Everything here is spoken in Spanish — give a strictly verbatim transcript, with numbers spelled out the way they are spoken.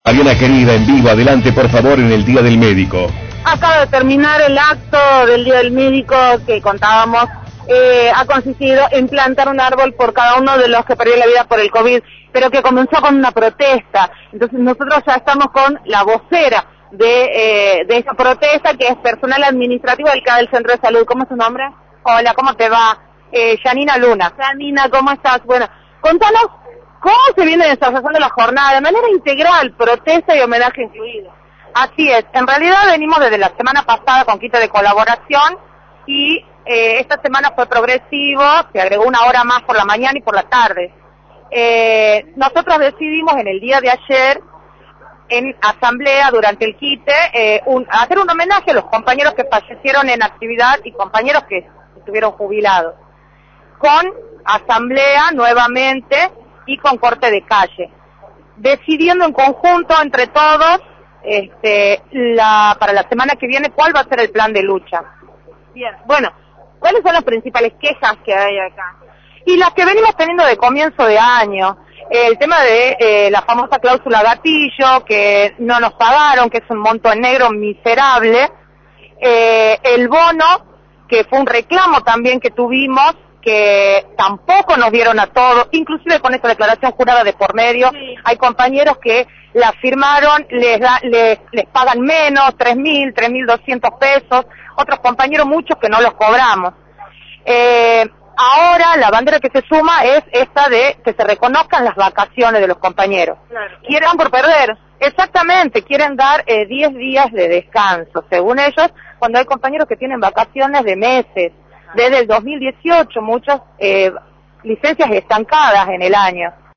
Mariana querida, en vivo, adelante por favor en el Día del Médico. Acaba de terminar el acto del Día del Médico que contábamos, eh, ha consistido en plantar un árbol por cada uno de los que perdió la vida por el COVID, pero que comenzó con una protesta. Entonces nosotros ya estamos con la vocera de, eh, de esa protesta, que es personal administrativo del C A del Centro de Salud. ¿Cómo es su nombre? Hola, ¿cómo te va? Eh, Yanina Luna. Yanina, ¿cómo estás? Bueno, contanos cómo se viene desarrollando la jornada de manera integral, protesta y homenaje incluido. Así es, en realidad venimos desde la semana pasada con kit de colaboración y eh, esta semana fue progresivo, se agregó una hora más por la mañana y por la tarde. Eh, nosotros decidimos en el día de ayer, en asamblea durante el quite, eh, un, hacer un homenaje a los compañeros que fallecieron en actividad y compañeros que estuvieron jubilados, con asamblea nuevamente y con corte de calle, decidiendo en conjunto entre todos este, la, para la semana que viene cuál va a ser el plan de lucha. Bien, bueno, ¿cuáles son las principales quejas que hay acá? Y las que venimos teniendo de comienzo de año, el tema de eh, la famosa cláusula gatillo, que no nos pagaron, que es un monto en negro miserable, eh, el bono, que fue un reclamo también que tuvimos, que tampoco nos dieron a todos, inclusive con esta declaración jurada de por medio, sí. Hay compañeros que la firmaron, les, da, les, les pagan menos, tres mil, tres mil doscientos pesos, otros compañeros muchos que no los cobramos. Eh, ahora la bandera que se suma es esta de que se reconozcan las vacaciones de los compañeros. Claro. Quieren por perder, exactamente, quieren dar eh, diez días de descanso, según ellos, cuando hay compañeros que tienen vacaciones de meses. Desde el dos mil dieciocho, muchas eh, licencias estancadas en el año.